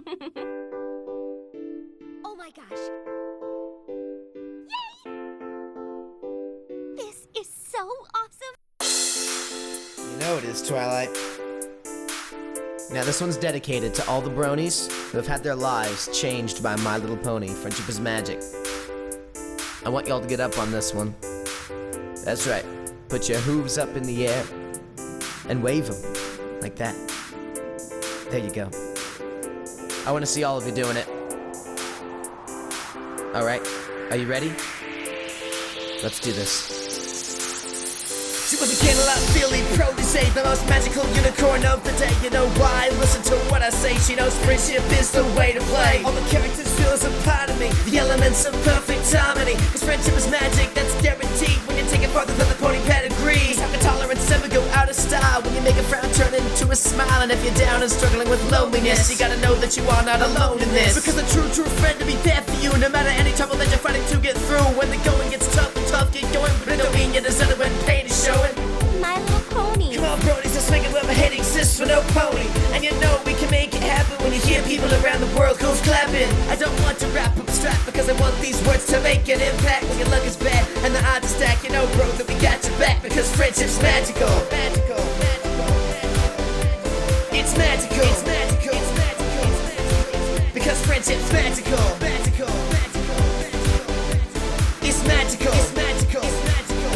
Oh my gosh. Yay! This is so awesome. You know it is, Twilight. Now this one's dedicated to all the bronies who have had their lives changed by My Little Pony, Friendship is Magic. I want y'all to get up on this one. That's right. Put your hooves up in the air and wave them like that. There you go. I want to see all of you doing it. All right, are you ready? Let's do this. She was a Canterlot Philly protege, the most magical unicorn of the day. You know why? Listen to what I say. She knows friendship is the way to play. All the characters feel as a part of me, the elements of perfect harmony. Cause friendship is magic, that's guaranteed when you take it farther than the pony pedigree. Have a tolerance, never go out of style. When you make a frown turn into a smile. And if you're down and struggling with loneliness, you gotta know that you are not alone in this. Because a true friend to be there for you, no matter any trouble that you're fighting to get through. When the going gets tough and tough get going, but it don't mean you deserve it when pain is showing. My Little Pony. Come on, brodies, let's make it where my hate exists for no pony. And you know we can make it happen when you hear people around the world who's clapping. I don't want to rap abstract because I want these words to make an impact. When your luck is bad and the odds are stacked, you know, bro, that we got your back because friendship's magical. Magical, magical, magical. It's magical. It's magical. It's magical. It's magical. Because friendship's magical. Magical. Magical. It's magical. It's magical. It's magical.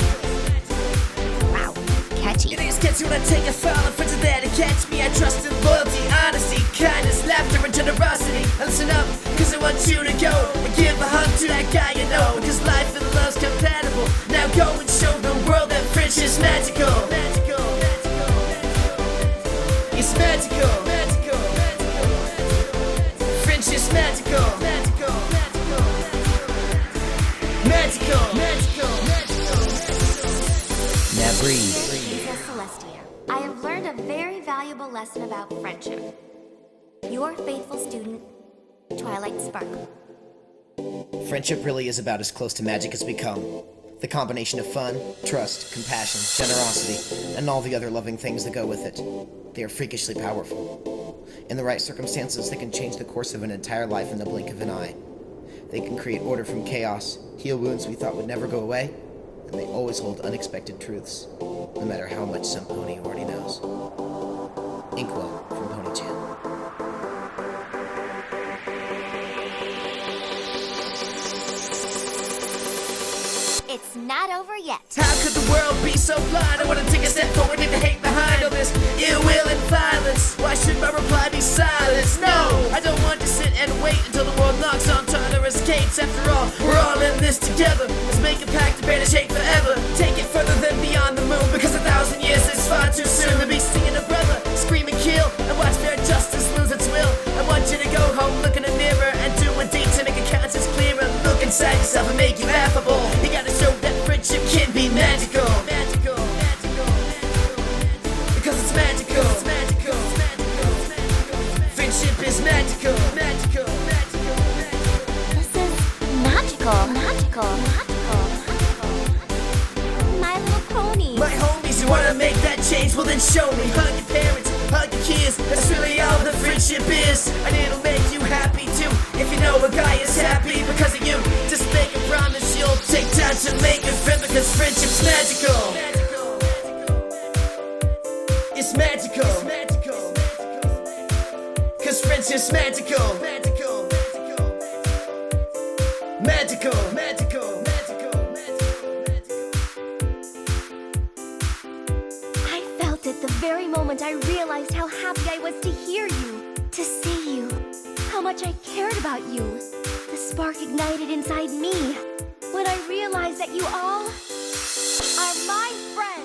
Wow, catchy. It is catchy when I take a fall and friends are there to catch me. I trust in loyalty, honesty, kindness, laughter, and generosity. And listen up, cause I want you to go and give a hug to that guy you know. Because life and love's compatible. Now go and show the world that friendship's magical. Magical, magical, magical. It's magical, magical, magical, magical. Friendship's magical, magical, magical, magical, magical, magical, magical. Now breathe. Princess Celestia, I have learned a very valuable lesson about friendship. Your faithful student, Twilight Sparkle. Friendship really is about as close to magic as we come. The combination of fun, trust, compassion, generosity, and all the other loving things that go with it. They are freakishly powerful. In the right circumstances, they can change the course of an entire life in the blink of an eye. They can create order from chaos, heal wounds we thought would never go away, and they always hold unexpected truths, no matter how much some pony already knows. Inkwell from Ponychan. It's not over yet. How could the world be so blind? I wanna take a step forward, leave the hate behind. All this ill will and violence. Why should my reply be silence? No, I don't want to sit and wait until the world knocks on Tartarus gates. After all, we're all in this together. Let's make a pact to banish hate forever. Take it further than beyond the moon, because 1,000 years is far too soon to be singing a brother, scream and kill, and watch their justice lose its will. I want you to go home, look in the mirror, and do a deed to make a conscience clearer. Look inside yourself and make you affable. You gotta show that friendship can be magical. Magical, magical, magical, magical. Because it's magical. It's magical. It's magical. It's magical. Friendship is magical. Magical, magical, magical. This is magical. Magical. Magical. My Little Pony. My homies, you wanna make that change? Well then show me. Hug your parents, hug your kids. That's really all that friendship is. And it'll make you happy too. If you know a guy is happy because of you, just make a promise you'll take time to make a friend, because friendship's magical. It's magical. It's magical. Cause friendship's magical. Magical. Magical. Magical. Magical. Magical. I felt it the very moment I realized how happy I was to hear you, to see you, how much I cared about you. The spark ignited inside me when I realized that you all are my friends.